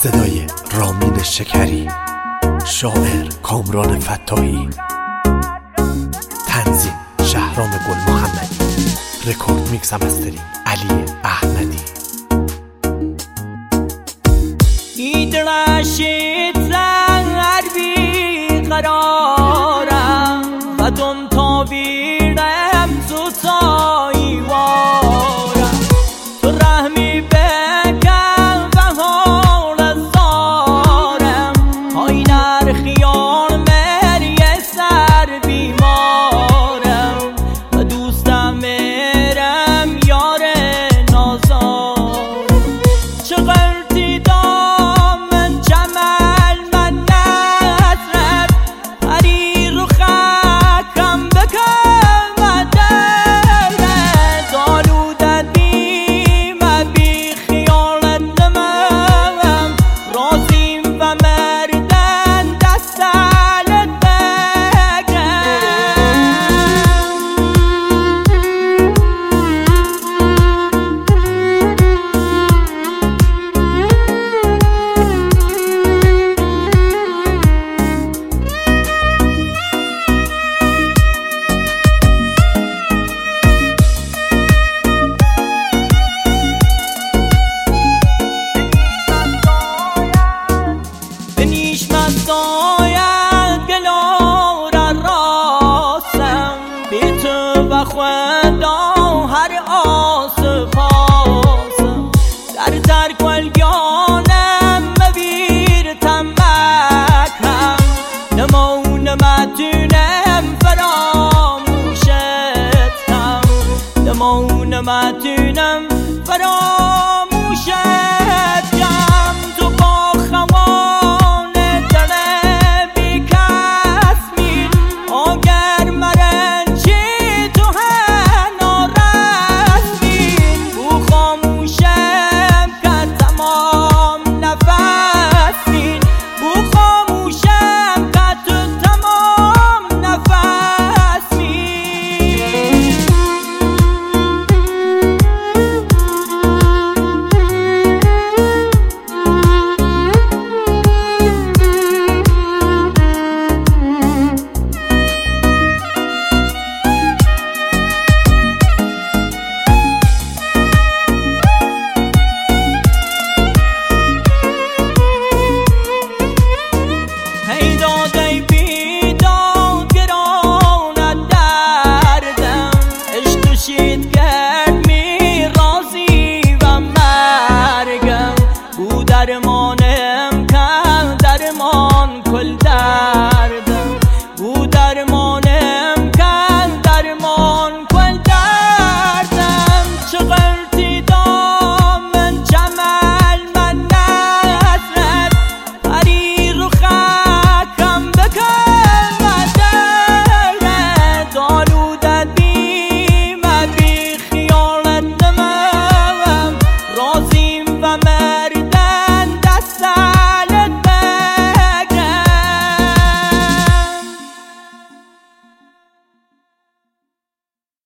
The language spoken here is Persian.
صدای رامین شکری، شاعر کامران فتاحی، تنظیم شهرام گل محمدی، رکورد میکس و مسترینگ علی احمدی. ایدرشید زنگر بی قرارم و دم تا بیرم تو سایی وارم، تو رحمی بکن و حال زارم، های در خیال مری سر بیمارم و دوستم میرم یار نازارم. چقدر و خدا هر آس پاسم در ترک والگانم مبیر تمکم، نمون متونم فراموشتم، نمون متونم فراموشتم.